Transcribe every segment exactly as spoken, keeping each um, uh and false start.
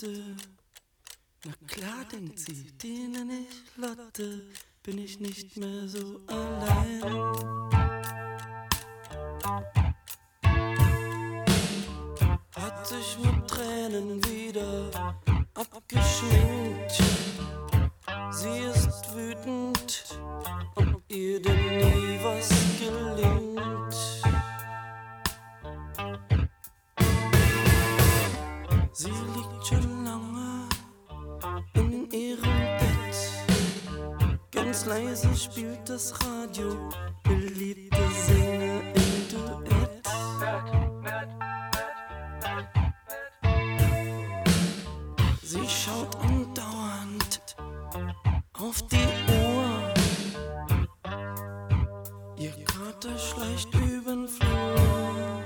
Lotte. Na klar, denkt sie, die nenn ich Lotte, bin ich nicht mehr so allein. Hat sich mit Tränen wieder abgeschminkt. Sie ist wütend, ob ihr denn nie was gelingt. Sie liegt schon lange in ihrem Bett. Ganz leise spielt das Radio beliebte Sänger im Duett. Sie schaut andauernd auf die Uhr. Ihr Kater schleicht übern Flur.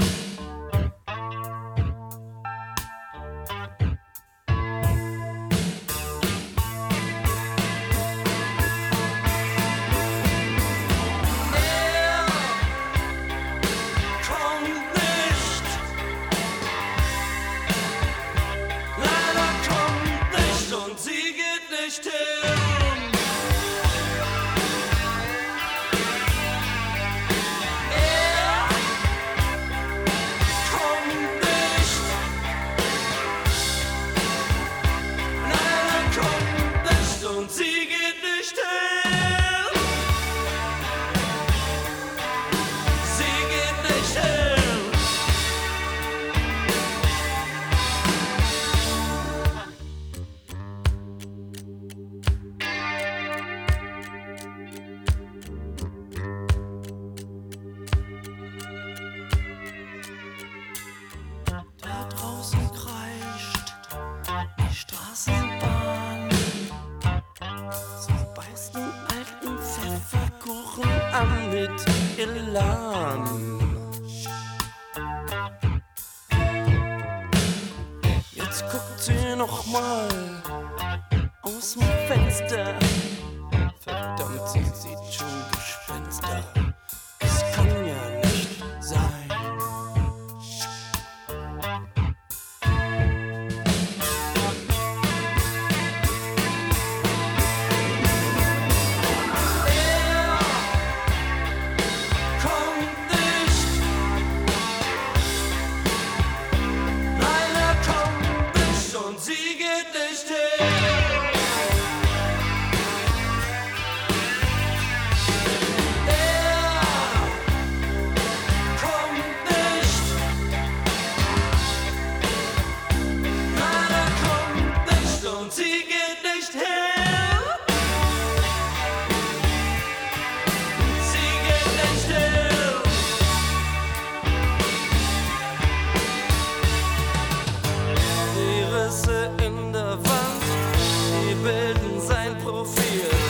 Mit Elan. Jetzt guckt sie noch mal aus dem Fenster. Verdammt, sie sieht schon Gespenster. Es kann ja nicht sein. Bilden sein Profil.